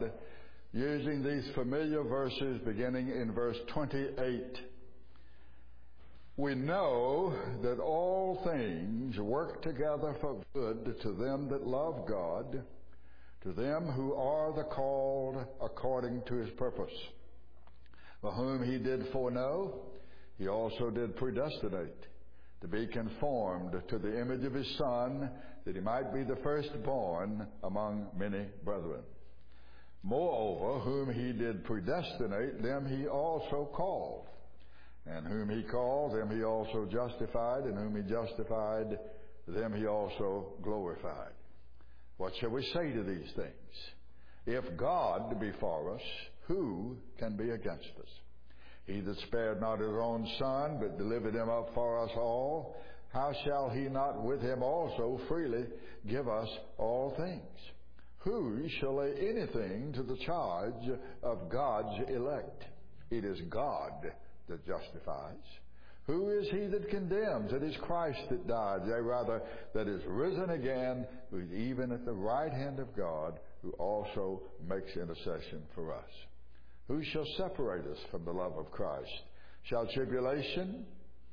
God using these familiar verses beginning in verse 28. We know that all things work together for good to them that love God, to them who are the called according to His purpose. For whom He did foreknow, He also did predestinate to be conformed to the image of His Son, that He might be the firstborn among many brethren. Moreover, whom He did predestinate, them He also called. And whom He called, them He also justified. And whom He justified, them He also glorified. What shall we say to these things? If God be for us, who can be against us? He that spared not His own Son, but delivered Him up for us all, how shall He not with Him also freely give us all things? Who shall lay anything to the charge of God's elect? It is God that justifies. Who is he that condemns? It is Christ that died, yea, rather, that is risen again, who is even at the right hand of God, who also makes intercession for us. Who shall separate us from the love of Christ? Shall tribulation,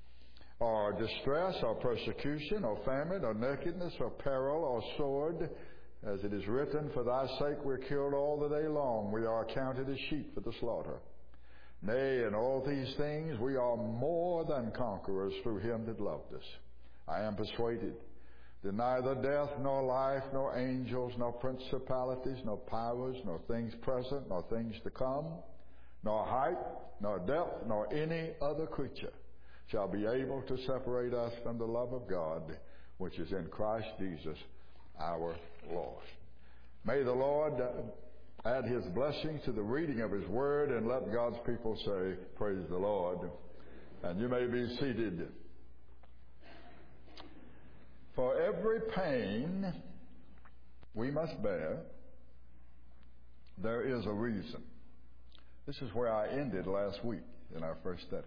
or distress, or persecution, or famine, or nakedness, or peril, or sword? As it is written, for thy sake we're killed all the day long. We are accounted as sheep for the slaughter. Nay, in all these things we are more than conquerors through Him that loved us. I am persuaded that neither death, nor life, nor angels, nor principalities, nor powers, nor things present, nor things to come, nor height, nor depth, nor any other creature shall be able to separate us from the love of God, which is in Christ Jesus our Lord. May the Lord add His blessings to the reading of His Word, and let God's people say, praise the Lord. And you may be seated. For every pain we must bear, there is a reason. This is where I ended last week in our first study.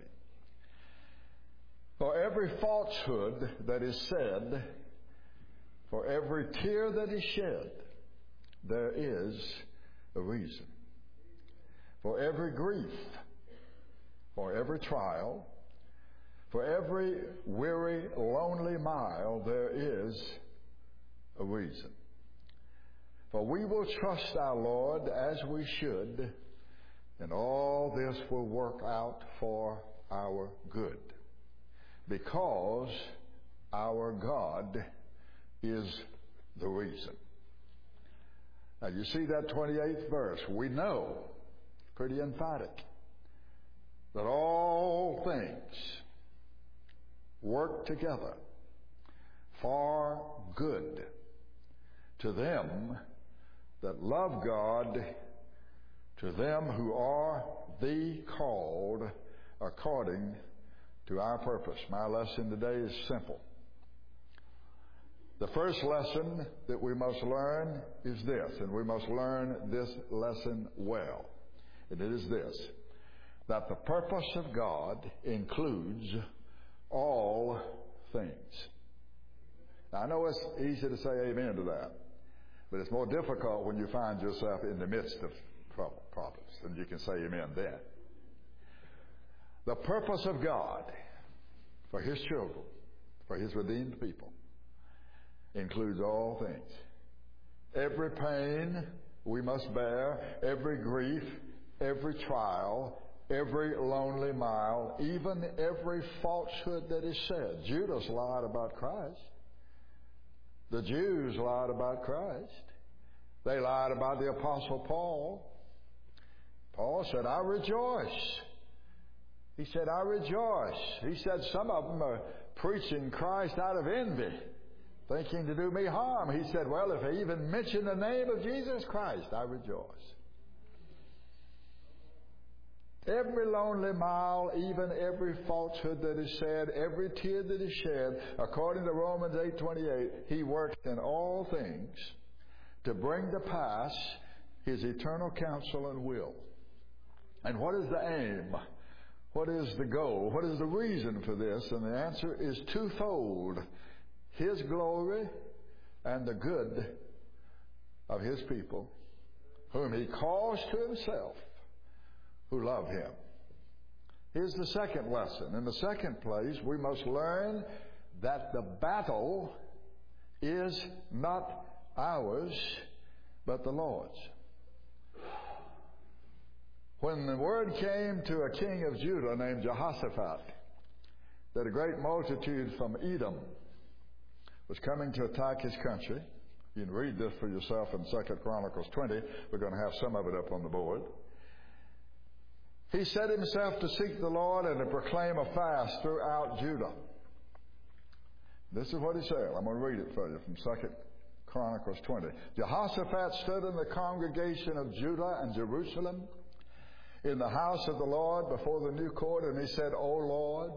For every falsehood that is said, for every tear that is shed, there is a reason. For every grief, for every trial, for every weary, lonely mile, there is a reason. For we will trust our Lord as we should, and all this will work out for our good, because our God is the reason. Now you see that 28th verse. We know, pretty emphatic, that all things work together for good to them that love God, to them who are the called according to our purpose. My lesson today is simple. The first lesson that we must learn is this, and we must learn this lesson well. And it is this, that the purpose of God includes all things. Now, I know it's easy to say amen to that, but it's more difficult when you find yourself in the midst of problems, and you can say amen then. The purpose of God for His children, for His redeemed people, includes all things. Every pain we must bear, every grief, every trial, every lonely mile, even every falsehood that is said. Judas lied about Christ. The Jews lied about Christ. They lied about the Apostle Paul. Paul said, I rejoice. He said, I rejoice. He said, some of them are preaching Christ out of envy, thinking to do me harm. He said, well, if I even mention the name of Jesus Christ, I rejoice. Every lonely mile, even every falsehood that is said, every tear that is shed, according to Romans 8:28, He works in all things to bring to pass His eternal counsel and will. And what is the aim? What is the goal? What is the reason for this? And the answer is twofold. His glory and the good of His people whom he calls to himself, who love him. Here's the second lesson. In the second place, we must learn that the battle is not ours, but the Lord's. When the word came to a king of Judah named Jehoshaphat that a great multitude from Edom was coming to attack his country, you can read this for yourself in 2 Chronicles 20. We're going to have some of it up on the board. He set himself to seek the Lord and to proclaim a fast throughout Judah. This is what he said. I'm going to read it for you from 2 Chronicles 20. Jehoshaphat stood in the congregation of Judah and Jerusalem in the house of the Lord before the new court, and he said, O Lord,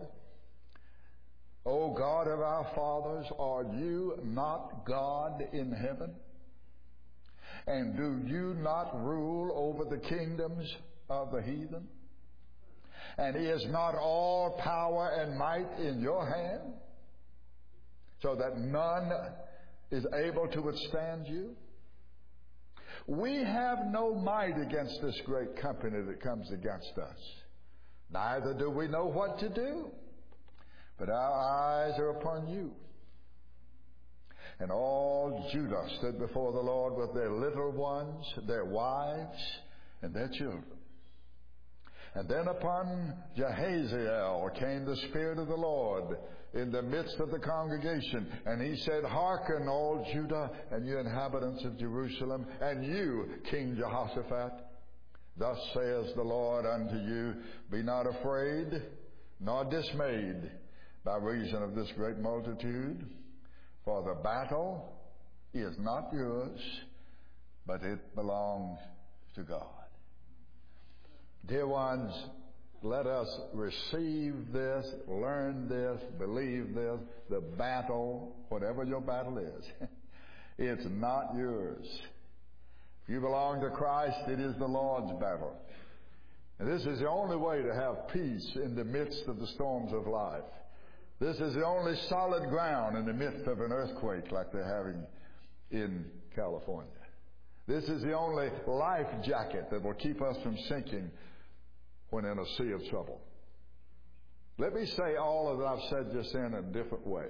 O God of our fathers, are you not God in heaven? And do you not rule over the kingdoms of the heathen? And is not all power and might in your hand, so that none is able to withstand you? We have no might against this great company that comes against us. Neither do we know what to do, but our eyes are upon you. And all Judah stood before the Lord with their little ones, their wives, and their children. And then upon Jahaziel came the Spirit of the Lord in the midst of the congregation. And he said, Hearken, all Judah, and you inhabitants of Jerusalem, and you, King Jehoshaphat. Thus says the Lord unto you, Be not afraid, nor dismayed by reason of this great multitude, for the battle is not yours, but it belongs to God. Dear ones, let us receive this, learn this, believe this. The battle, whatever your battle is, it's not yours. If you belong to Christ, it is the Lord's battle. And this is the only way to have peace in the midst of the storms of life. This is the only solid ground in the midst of an earthquake like they're having in California. This is the only life jacket that will keep us from sinking when in a sea of trouble. Let me say all of that I've said just in a different way.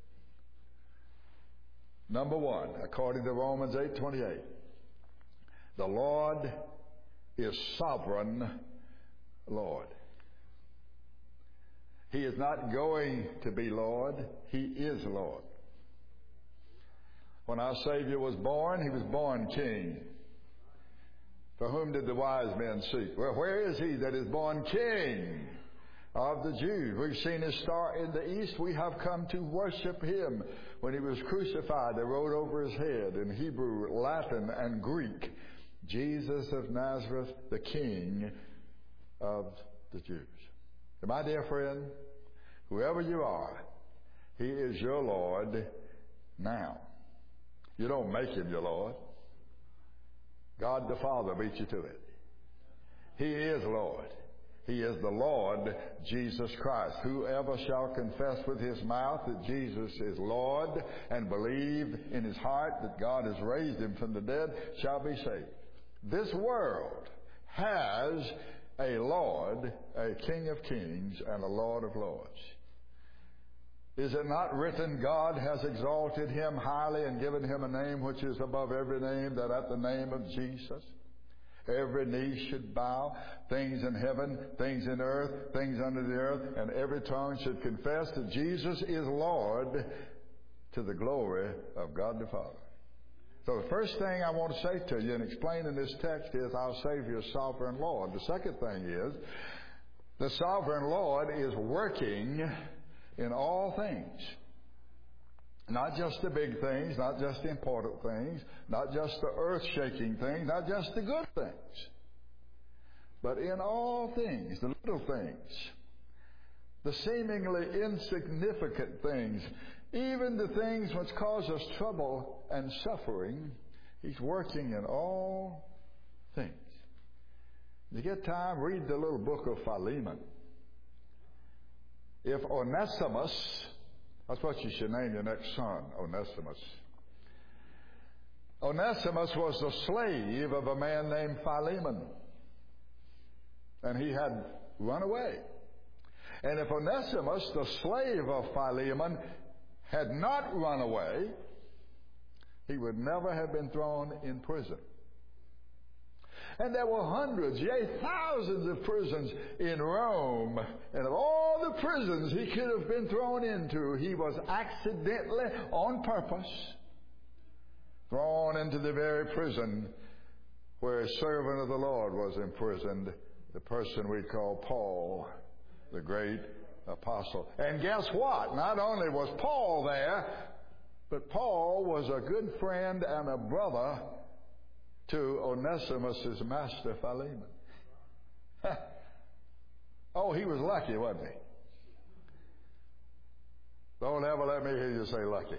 Number one, according to Romans 8:28, the Lord is sovereign Lord. He is not going to be Lord. He is Lord. When our Savior was born, he was born King. For whom did the wise men seek? Well, where is he that is born King of the Jews? We've seen his star in the east. We have come to worship him. When he was crucified, they wrote over his head in Hebrew, Latin, and Greek, Jesus of Nazareth, the King of the Jews. And my dear friend, whoever you are, he is your Lord now. You don't make him your Lord. God the Father beat you to it. He is Lord. He is the Lord Jesus Christ. Whoever shall confess with his mouth that Jesus is Lord and believe in his heart that God has raised him from the dead shall be saved. This world has a Lord, a King of kings, and a Lord of lords. Is it not written, God has exalted him highly and given him a name which is above every name, that at the name of Jesus every knee should bow, things in heaven, things in earth, things under the earth, and every tongue should confess that Jesus is Lord, to the glory of God the Father. So the first thing I want to say to you and explain in this text is our Savior's sovereign Lord. The second thing is the sovereign Lord is working in all things. Not just the big things, not just the important things, not just the earth-shaking things, not just the good things, but in all things, the little things, the seemingly insignificant things, even the things which cause us trouble and suffering, he's working in all things. If you get time, read the little book of Philemon. If Onesimus, that's what you should name your next son, Onesimus. Onesimus was the slave of a man named Philemon, and he had run away. And if Onesimus, the slave of Philemon, had not run away, he would never have been thrown in prison. And there were hundreds, yea, thousands of prisons in Rome. And of all the prisons he could have been thrown into, he was accidentally, on purpose, thrown into the very prison where a servant of the Lord was imprisoned, the person we call Paul, the great apostle. And guess what? Not only was Paul there, but Paul was a good friend and a brother to Onesimus' master, Philemon. Oh, he was lucky, wasn't he? Don't ever let me hear you say lucky.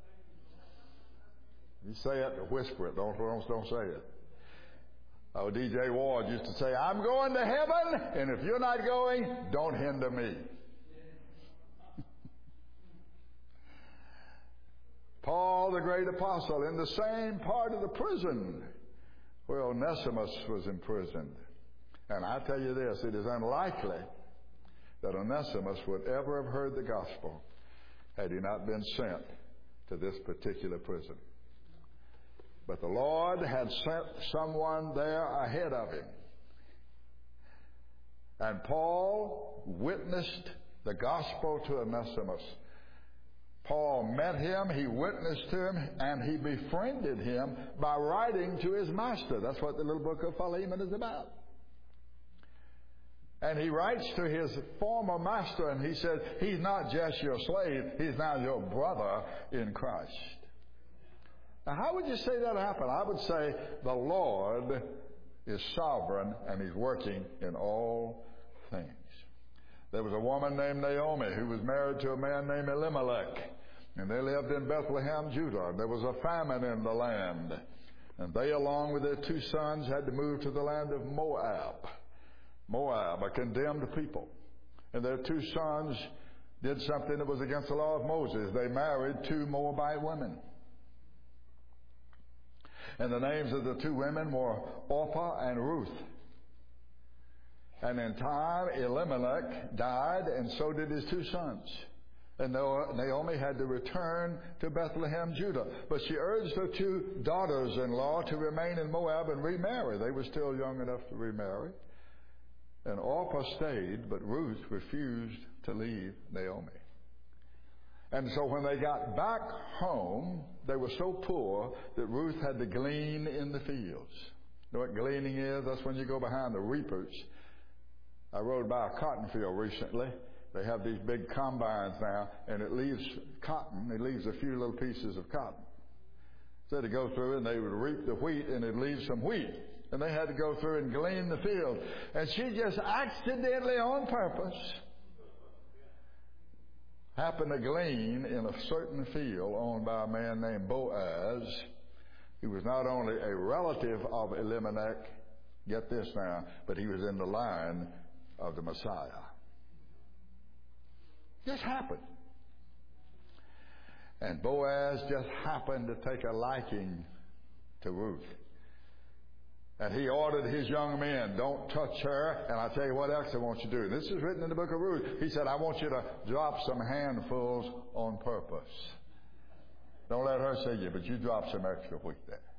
You say it, whisper it. Don't say it. Oh, D.J. Ward used to say, I'm going to heaven, and if you're not going, don't hinder me. Paul, the great apostle, in the same part of the prison where Onesimus was imprisoned. And I tell you this, it is unlikely that Onesimus would ever have heard the gospel had he not been sent to this particular prison. But the Lord had sent someone there ahead of him. And Paul witnessed the gospel to Onesimus. Paul met him, he witnessed to him, and he befriended him by writing to his master. That's what the little book of Philemon is about. And he writes to his former master, and he says, he's not just your slave, he's now your brother in Christ. Now, how would you say that happened? I would say the Lord is sovereign, and he's working in all things. There was a woman named Naomi who was married to a man named Elimelech, and they lived in Bethlehem, Judah. There was a famine in the land, and they, along with their two sons, had to move to the land of Moab. Moab, a condemned people. And their two sons did something that was against the law of Moses. They married two Moabite women. And the names of the two women were Orpah and Ruth. And in time, Elimelech died, and so did his two sons. And Naomi had to return to Bethlehem, Judah. But she urged her two daughters-in-law to remain in Moab and remarry. They were still young enough to remarry. And Orpah stayed, but Ruth refused to leave Naomi. And so when they got back home, they were so poor that Ruth had to glean in the fields. You know what gleaning is? That's when you go behind the reapers. I rode by a cotton field recently. They have these big combines now, and it leaves cotton. It leaves a few little pieces of cotton. So they go through, and they would reap the wheat, and it leaves some wheat. And they had to go through and glean the field. And she just accidentally, on purpose, happened to glean in a certain field owned by a man named Boaz. He was not only a relative of Elimelech, get this now, but he was in the line of the Messiah. Just happened. And Boaz just happened to take a liking to Ruth. And he ordered his young men, don't touch her, and I'll tell you what else I want you to do. This is written in the book of Ruth. He said, I want you to drop some handfuls on purpose. Don't let her see you, but you drop some extra wheat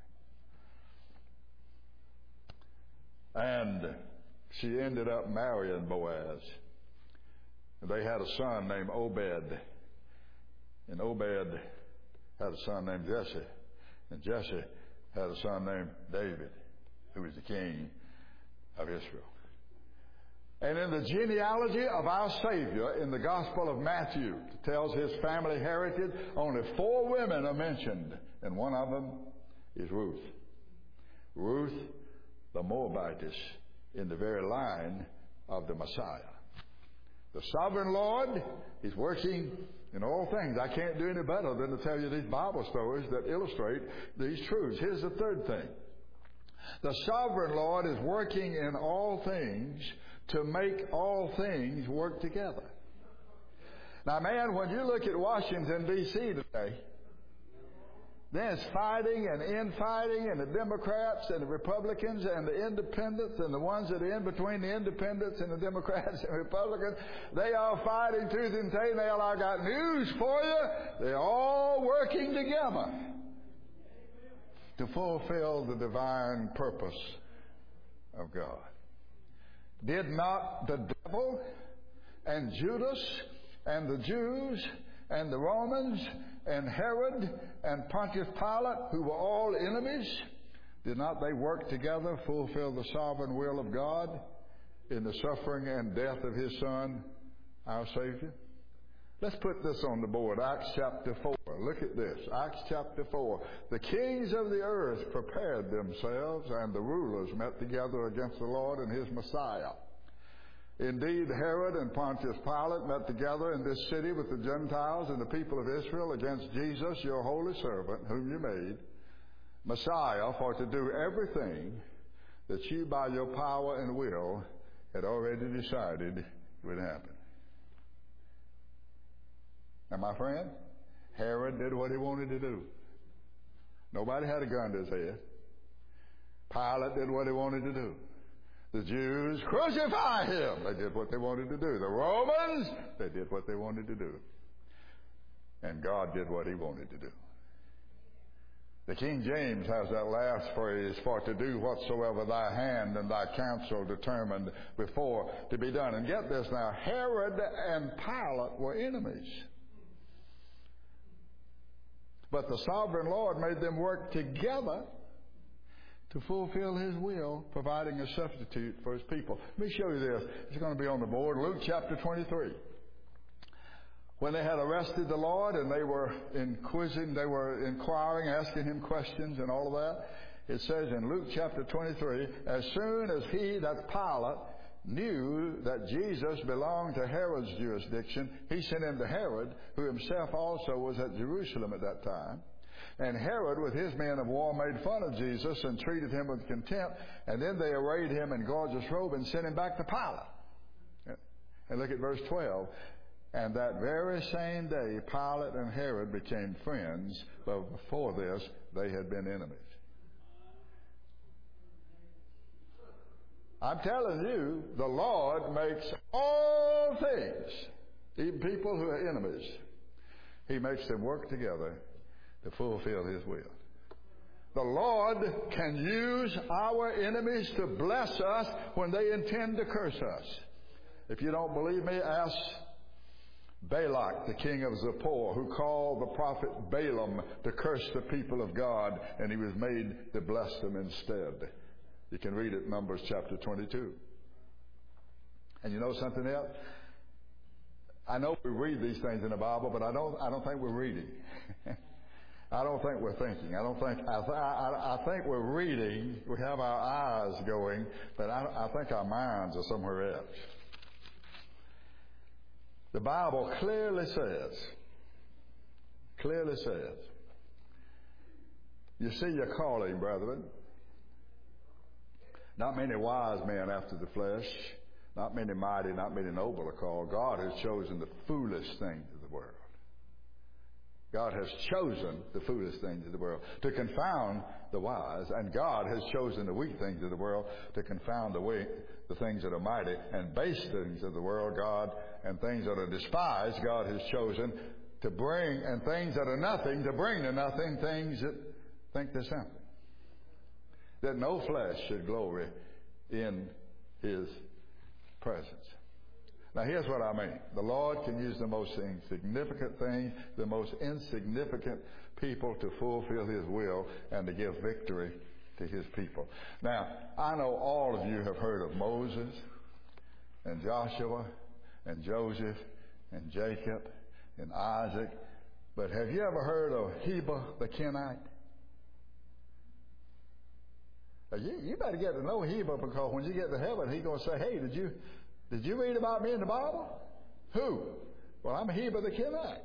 there. And she ended up marrying Boaz. They had a son named Obed. And Obed had a son named Jesse. And Jesse had a son named David, who was the king of Israel. And in the genealogy of our Savior, in the Gospel of Matthew, it tells his family heritage, only 4 women are mentioned, and one of them is Ruth. Ruth, the Moabitess, in the very line of the Messiah. The sovereign Lord is working in all things. I can't do any better than to tell you these Bible stories that illustrate these truths. Here's the third thing. The sovereign Lord is working in all things to make all things work together. Now, man, when you look at Washington, D.C. today, Then it's fighting and infighting, and the Democrats and the Republicans and the independents and the ones that are in between the independents and the Democrats and Republicans, they are fighting tooth and nail. I got news for you. They're all working together to fulfill the divine purpose of God. Did not the devil and Judas and the Jews and the Romans and Herod and Pontius Pilate, who were all enemies, did not they work together, fulfill the sovereign will of God in the suffering and death of His Son, our Savior? Let's put this on the board. Acts chapter 4. Look at this. Acts chapter 4. The kings of the earth prepared themselves, and the rulers met together against the Lord and His Messiah. Indeed, Herod and Pontius Pilate met together in this city with the Gentiles and the people of Israel against Jesus, your holy servant, whom you made, Messiah, for to do everything that you by your power and will had already decided would happen. Now, my friend, Herod did what he wanted to do. Nobody had a gun to his head. Pilate did what he wanted to do. The Jews, crucify him. They did what they wanted to do. The Romans, they did what they wanted to do. And God did what He wanted to do. The King James has that last phrase, for to do whatsoever thy hand and thy counsel determined before to be done. And get this now, Herod and Pilate were enemies. But the sovereign Lord made them work together to fulfill His will, providing a substitute for His people. Let me show you this. It's going to be on the board. Luke chapter 23. When they had arrested the Lord and they were inquiring, asking Him questions and all of that, it says in Luke chapter 23, as soon as he, that's Pilate, knew that Jesus belonged to Herod's jurisdiction, he sent him to Herod, who himself also was at Jerusalem at that time. And Herod, with his men of war, made fun of Jesus and treated him with contempt. And then they arrayed him in gorgeous robe and sent him back to Pilate. And look at verse 12. And that very same day, Pilate and Herod became friends, but before this, they had been enemies. I'm telling you, the Lord makes all things, even people who are enemies, He makes them work together to fulfill His will. The Lord can use our enemies to bless us when they intend to curse us. If you don't believe me, ask Balak, the king of Zippor, who called the prophet Balaam to curse the people of God, and he was made to bless them instead. You can read it, Numbers chapter 22. And you know something else? I know we read these things in the Bible, but I don't think we're reading. I don't think we're thinking. I think we're reading. We have our eyes going, but I think our minds are somewhere else. The Bible clearly says, you see your calling, brethren. Not many wise men after the flesh, not many mighty, not many noble are called. God has chosen the foolish things of the world. God has chosen the foolish things of the world to confound the wise, and God has chosen the weak things of the world to confound the things that are mighty, and base things of the world, God, and things that are despised, God has chosen to bring, and things that are nothing, to bring to nothing things that think they're something. That no flesh should glory in His presence. Now here's what I mean. The Lord can use the most insignificant things, the most insignificant people to fulfill His will and to give victory to His people. Now, I know all of you have heard of Moses and Joshua and Joseph and Jacob and Isaac, but have you ever heard of Heber the Kenite? You better get to know Heber, because when you get to heaven, he's going to say, hey, did you read about me in the Bible? Who? Well, I'm Heber the Kenite.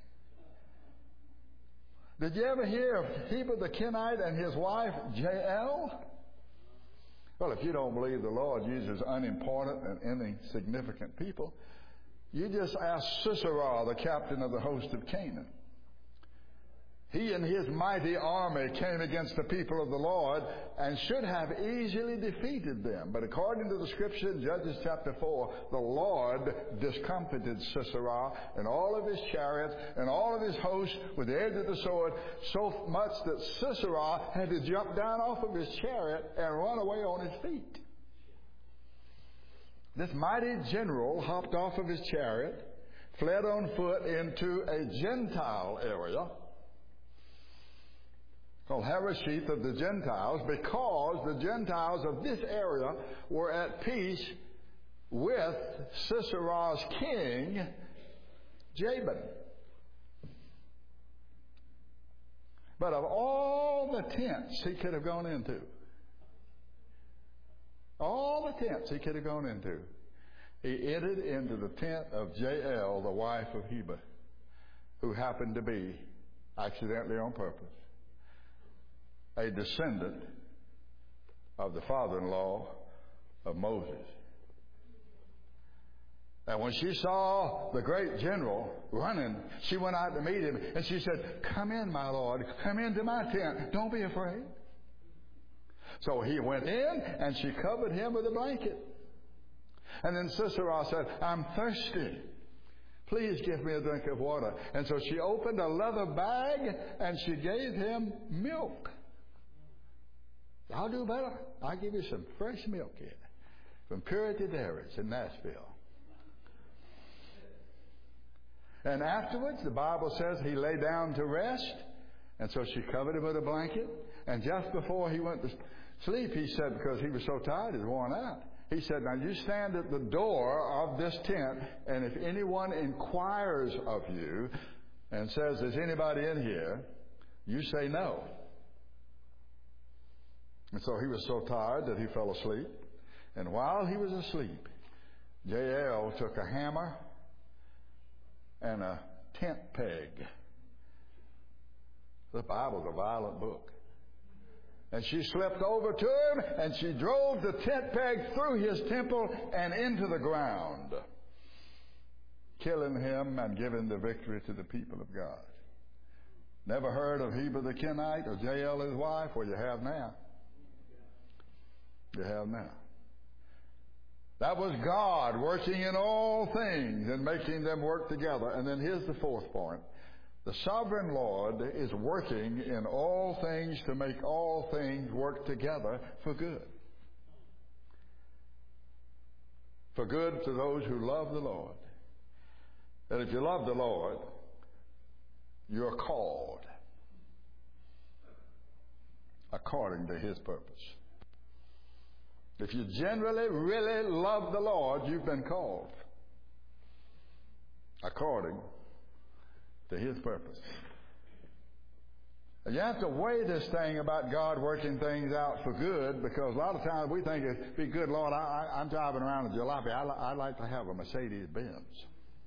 Did you ever hear of Heber the Kenite and his wife, Jael? Well, if you don't believe the Lord uses unimportant and insignificant people, you just ask Sisera, the captain of the host of Canaan. He and his mighty army came against the people of the Lord and should have easily defeated them. But according to the scripture in Judges chapter 4, the Lord discomfited Sisera and all of his chariots and all of his hosts with the edge of the sword, so much that Sisera had to jump down off of his chariot and run away on his feet. This mighty general hopped off of his chariot, fled on foot into a Gentile area called Harosheth of the Gentiles, because the Gentiles of this area were at peace with Sisera's king, Jabin. But of all the tents he could have gone into, he entered into the tent of Jael, the wife of Heber, who happened to be, accidentally on purpose, a descendant of the father-in-law of Moses. And when she saw the great general running, she went out to meet him, and she said, "Come in, my lord. Come into my tent. Don't be afraid." So he went in, and she covered him with a blanket. And then Sisera said, "I'm thirsty. Please give me a drink of water." And so she opened a leather bag, and she gave him milk. I'll do better. I'll give you some fresh milk here from Purity Dairies in Nashville. And afterwards, the Bible says he lay down to rest, and so she covered him with a blanket. And just before he went to sleep, he said, because he was so tired, he was worn out, he said, "Now you stand at the door of this tent, and if anyone inquires of you and says, 'Is anybody in here?' you say no." And so he was so tired that he fell asleep. And while he was asleep, Jael took a hammer and a tent peg. The Bible's a violent book. And she slipped over to him, and she drove the tent peg through his temple and into the ground, killing him and giving the victory to the people of God. Never heard of Heber the Kenite or Jael his wife? Well, you have now. You have now. That was God working in all things and making them work together. And then here's the fourth point. The sovereign Lord is working in all things to make all things work together for good. For good to those who love the Lord. And if you love the Lord, you're called according to His purpose. If you generally, really love the Lord, you've been called according to His purpose. And you have to weigh this thing about God working things out for good, because a lot of times we think it'd be good, Lord, I'm driving around a jalopy. I'd like to have a Mercedes-Benz.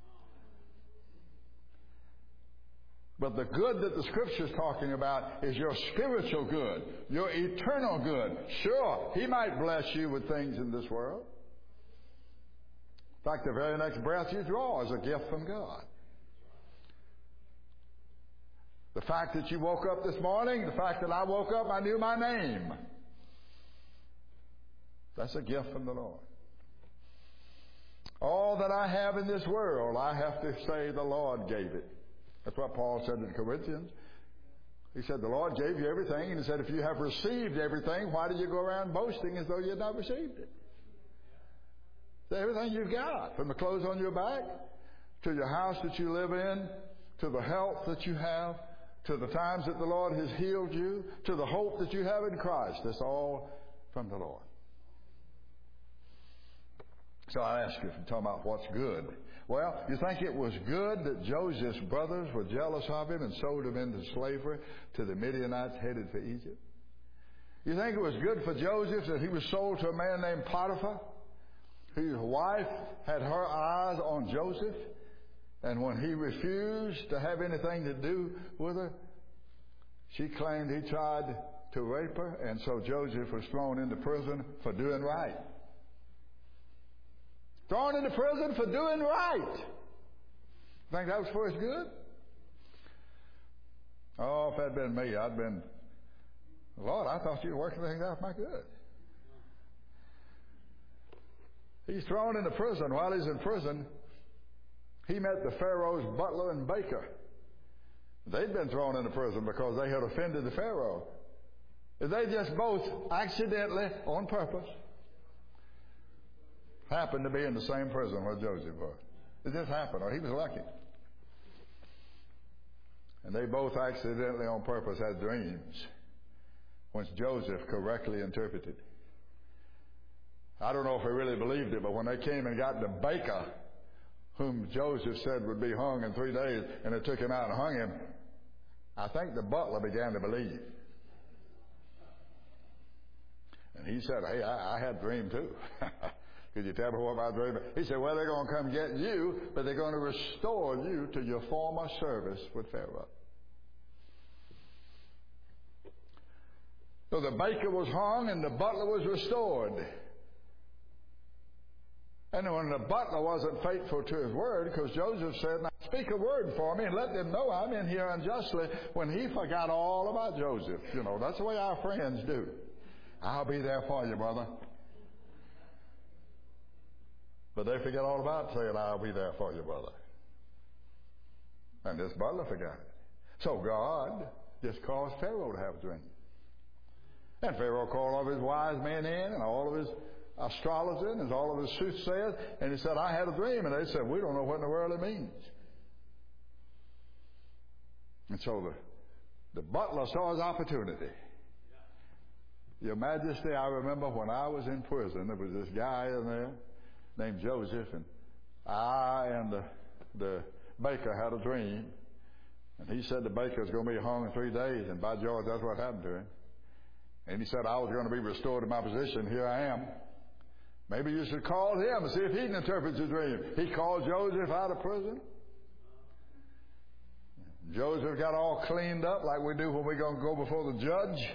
But the good that the Scripture's talking about is your spiritual good, your eternal good. Sure, He might bless you with things in this world. In fact, the very next breath you draw is a gift from God. The fact that you woke up this morning, the fact that I woke up, I knew my name. That's a gift from the Lord. All that I have in this world, I have to say the Lord gave it. That's what Paul said to the Corinthians. He said, the Lord gave you everything. And he said, if you have received everything, why do you go around boasting as though you had not received it? So everything you've got, from the clothes on your back, to your house that you live in, to the health that you have, to the times that the Lord has healed you, to the hope that you have in Christ, that's all from the Lord. So I ask you, if you're talking about what's good, well, you think it was good that Joseph's brothers were jealous of him and sold him into slavery to the Midianites headed for Egypt? You think it was good for Joseph that he was sold to a man named Potiphar, whose wife had her eyes on Joseph, and when he refused to have anything to do with her, she claimed he tried to rape her, and so Joseph was thrown into prison for doing right. Thrown into prison for doing right. Think that was for his good? Oh, if that had been me, I'd been, Lord, I thought you were working things out for my good. He's thrown into prison. While he's in prison, he met the Pharaoh's butler and baker. They'd been thrown into prison because they had offended the Pharaoh. They just both accidentally, on purpose, happened to be in the same prison where Joseph was. It just happened, or he was lucky. And they both accidentally, on purpose, had dreams, which Joseph correctly interpreted. I don't know if he really believed it, but when they came and got the baker, whom Joseph said would be hung in 3 days, and they took him out and hung him, I think the butler began to believe. And he said, hey, I had a dream too. Could you tell me what my dream is? He said, well, they're going to come get you, but they're going to restore you to your former service with Pharaoh. So the baker was hung and the butler was restored. And when the butler wasn't faithful to his word, because Joseph said, now speak a word for me and let them know I'm in here unjustly, when he forgot all about Joseph. You know, that's the way our friends do. I'll be there for you, brother. But they forget all about saying, I'll be there for you, brother. And this butler forgot it. So God just caused Pharaoh to have a dream. And Pharaoh called all of his wise men in and all of his astrologers and all of his soothsayers, and he said, I had a dream. And they said, we don't know what in the world it means. And so the butler saw his opportunity. Your Majesty, I remember when I was in prison, there was this guy in there named Joseph, and I and the baker had a dream. And he said the baker's going to be hung in 3 days, and by George, that's what happened to him. And he said, I was going to be restored to my position. Here I am. Maybe you should call him and see if he can interpret your dream. He called Joseph out of prison. Joseph got all cleaned up like we do when we're going to go before the judge.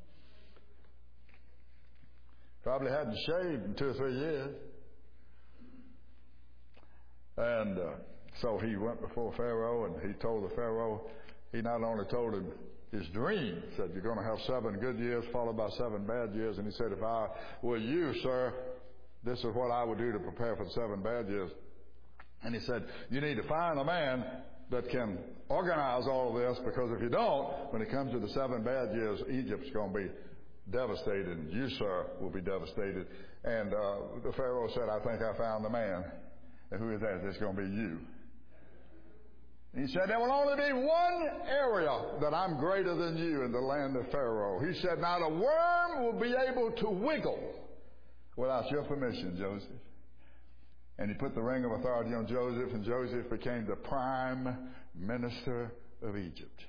Probably hadn't shaved in 2 or 3 years. And so he went before Pharaoh, and he told the Pharaoh, he not only told him his dream, said, you're going to have 7 good years followed by 7 bad years. And he said, if I were you, sir, this is what I would do to prepare for the 7 bad years. And he said, you need to find a man that can organize all of this, because if you don't, when it comes to the 7 bad years, Egypt's going to be devastated, and you, sir, will be devastated. And the Pharaoh said, I think I found the man. And who is that? It's going to be you. He said, there will only be one area that I'm greater than you in the land of Pharaoh. He said, not a worm will be able to wiggle without your permission, Joseph. And he put the ring of authority on Joseph, and Joseph became the prime minister of Egypt.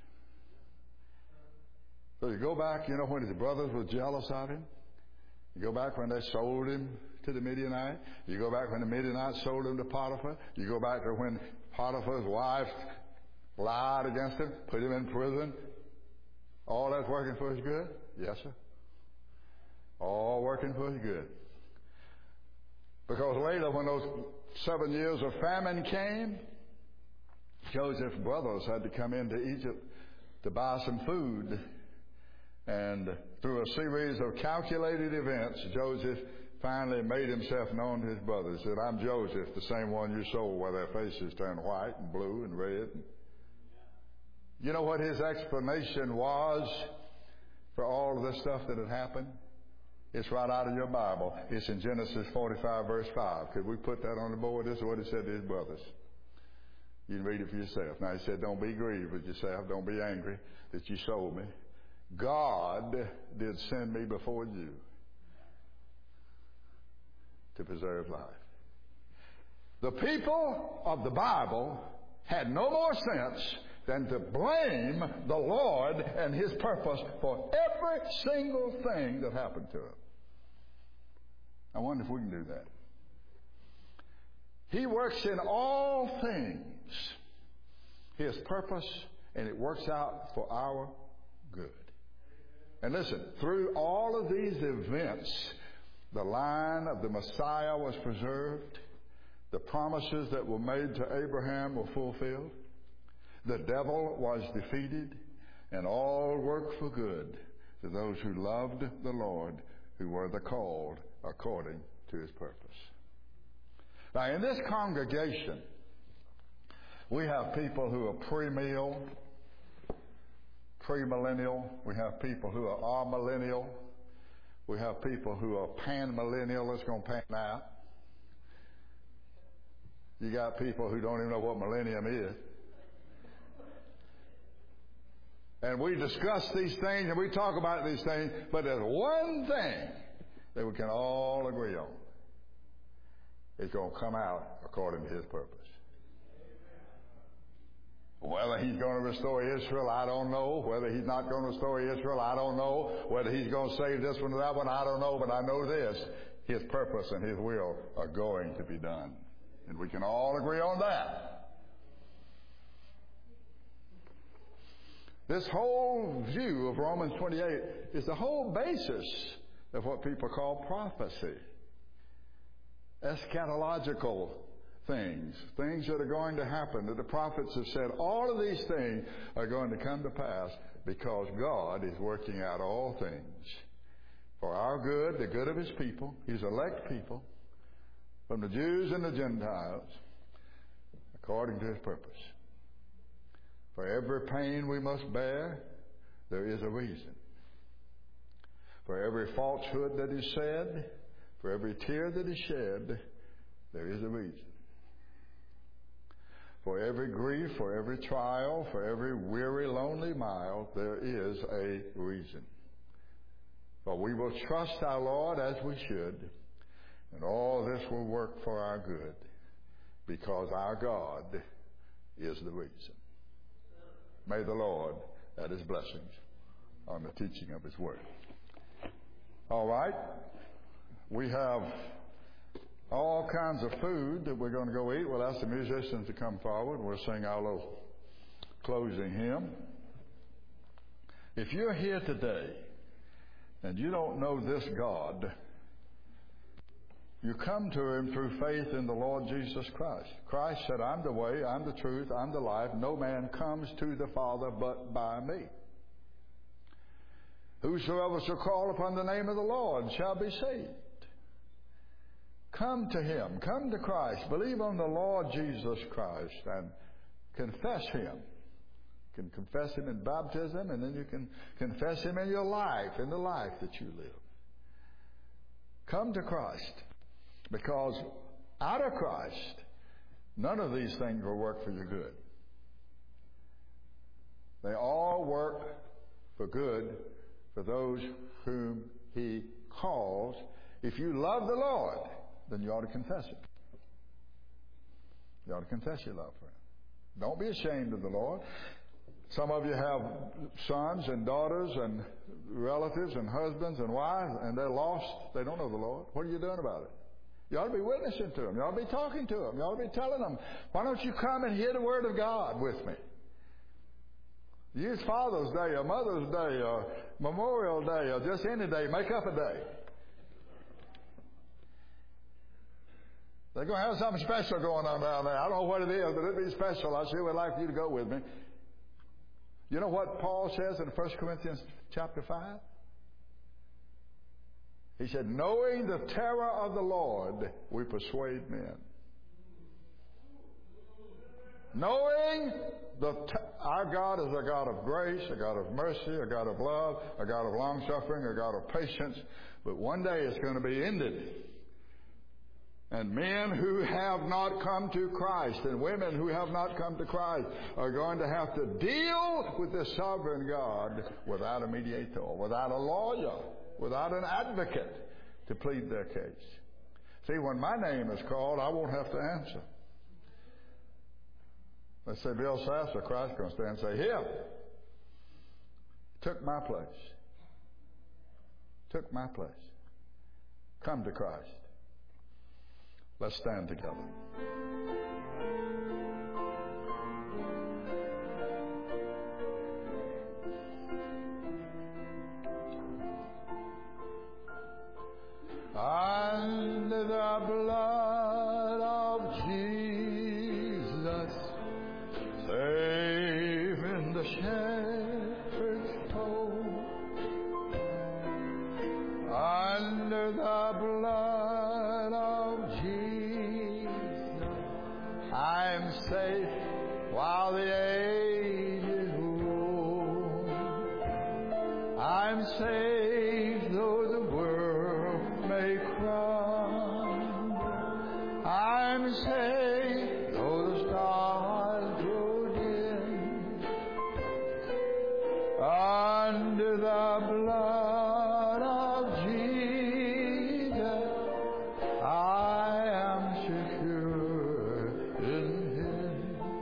So you go back, you know, when his brothers were jealous of him. You go back when they sold him to the Midianites. You go back when the Midianites sold him to Potiphar. You go back to when Potiphar's wife lied against him, put him in prison. All that's working for his good? Yes, sir. All working for his good. Because later, when those 7 years of famine came, Joseph's brothers had to come into Egypt to buy some food. And through a series of calculated events, Joseph finally made himself known to his brothers. He said, I'm Joseph, the same one you sold, where their faces turned white and blue and red. You know what his explanation was for all of this stuff that had happened? It's right out of your Bible. It's in Genesis 45, verse 5. Could we put that on the board? This is what he said to his brothers. You can read it for yourself. Now, he said, don't be grieved with yourself. Don't be angry that you sold me. God did send me before you to preserve life. The people of the Bible had no more sense than to blame the Lord and His purpose for every single thing that happened to them. I wonder if we can do that. He works in all things His purpose, and it works out for our good. And listen, through all of these events, the line of the Messiah was preserved. The promises that were made to Abraham were fulfilled. The devil was defeated. And all work for good to those who loved the Lord, who were the called according to His purpose. Now, in this congregation, we have people who are premill, premillennial. We have people who are amillennial. We have people who are panmillennial. It's going to pan out. You got people who don't even know what millennium is. And we discuss these things and we talk about these things, but there's one thing that we can all agree on. It's going to come out according to His purpose. Whether He's going to restore Israel, I don't know. Whether He's not going to restore Israel, I don't know. Whether He's going to save this one or that one, I don't know. But I know this: His purpose and His will are going to be done. And we can all agree on that. This whole view of Romans 28 is the whole basis of what people call prophecy. Eschatological things that are going to happen, that the prophets have said, all of these things are going to come to pass because God is working out all things for our good, the good of His people, His elect people, from the Jews and the Gentiles, according to His purpose. For every pain we must bear, there is a reason. For every falsehood that is said, for every tear that is shed, there is a reason. For every grief, for every trial, for every weary, lonely mile, there is a reason. For we will trust our Lord as we should, and all this will work for our good, because our God is the reason. May the Lord add His blessings on the teaching of His Word. All right. We have all kinds of food that we're going to go eat. We'll ask the musicians to come forward. We'll sing our little closing hymn. If you're here today and you don't know this God, you come to Him through faith in the Lord Jesus Christ. Christ said, I'm the way, I'm the truth, I'm the life. No man comes to the Father but by me. Whosoever shall call upon the name of the Lord shall be saved. Come to Him. Come to Christ. Believe on the Lord Jesus Christ and confess Him. You can confess Him in baptism, and then you can confess Him in your life, in the life that you live. Come to Christ. Because out of Christ, none of these things will work for your good. They all work for good for those whom He calls. If you love the Lord, then you ought to confess it. You ought to confess your love for Him. Don't be ashamed of the Lord. Some of you have sons and daughters and relatives and husbands and wives, and they're lost. They don't know the Lord. What are you doing about it? You ought to be witnessing to them. You ought to be talking to them. You ought to be telling them, why don't you come and hear the Word of God with me? Use Father's Day or Mother's Day or Memorial Day or just any day. Make up a day. They're going to have something special going on down there. I don't know what it is, but it'll be special. I sure would like you to go with me. You know what Paul says in 1 Corinthians chapter 5? He said, knowing the terror of the Lord, we persuade men. Knowing our God is a God of grace, a God of mercy, a God of love, a God of long-suffering, a God of patience. But one day it's going to be ended. And men who have not come to Christ and women who have not come to Christ are going to have to deal with this sovereign God without a mediator, without a lawyer, without an advocate to plead their case. See, when my name is called, I won't have to answer. Let's say Bill Sasser, Christ's going to stand and say, here, took my place. Took my place. Come to Christ. Let's stand together. Under the blood of Jesus, safe in the shed I'm safe while the ages roll. I'm safe though the world may crumble. I'm safe though the stars grow dim. Under the blood of Jesus, I am secure in Him.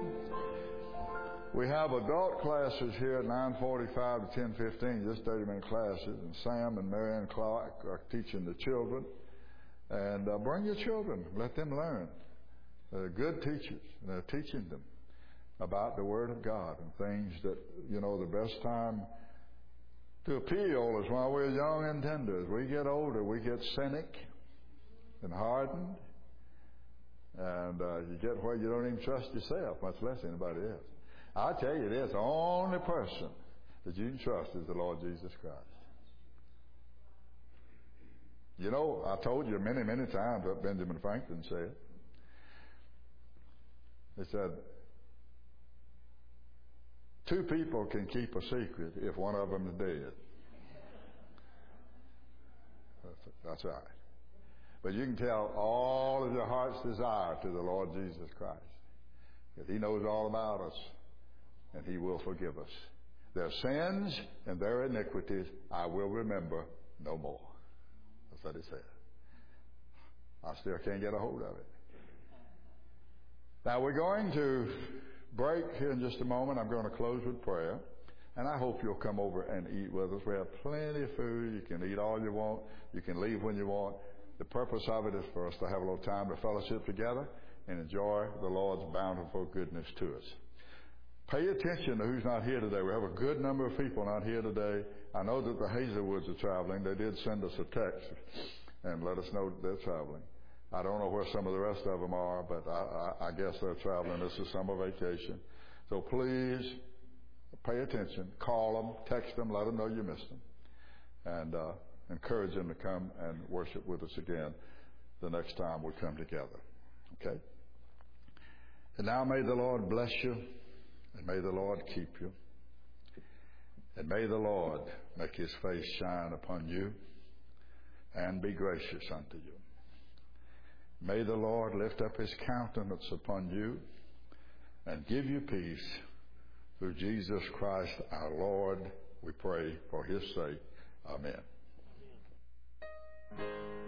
We have adult classes here at 9:45 to 10:15, just 30-minute classes, and Sam and Marianne Clark are teaching the children. And bring your children, let them learn. They're good teachers, and they're teaching them about the Word of God and things that, the best time to appeal is while we're young and tender. As we get older, we get cynic and hardened, and you get where you don't even trust yourself, much less anybody else. I tell you this, the only person that you can trust is the Lord Jesus Christ. I told you many, many times what Benjamin Franklin said. He said, 2 people can keep a secret if one of them is dead. That's right. But you can tell all of your heart's desire to the Lord Jesus Christ, because He knows all about us, and He will forgive us. Their sins and their iniquities I will remember no more. That's what He said. I still can't get a hold of it. Now we're going to break here in just a moment. I'm going to close with prayer. And I hope you'll come over and eat with us. We have plenty of food. You can eat all you want. You can leave when you want. The purpose of it is for us to have a little time to fellowship together and enjoy the Lord's bountiful goodness to us. Pay attention to who's not here today. We have a good number of people not here today. I know that the Hazelwoods are traveling. They did send us a text and let us know that they're traveling. I don't know where some of the rest of them are, but I guess they're traveling. This is summer vacation. So please pay attention. Call them, text them, let them know you missed them. And encourage them to come and worship with us again the next time we come together. Okay? And now may the Lord bless you, and may the Lord keep you, and may the Lord make His face shine upon you and be gracious unto you. May the Lord lift up His countenance upon you and give you peace. Through Jesus Christ our Lord, we pray for His sake. Amen.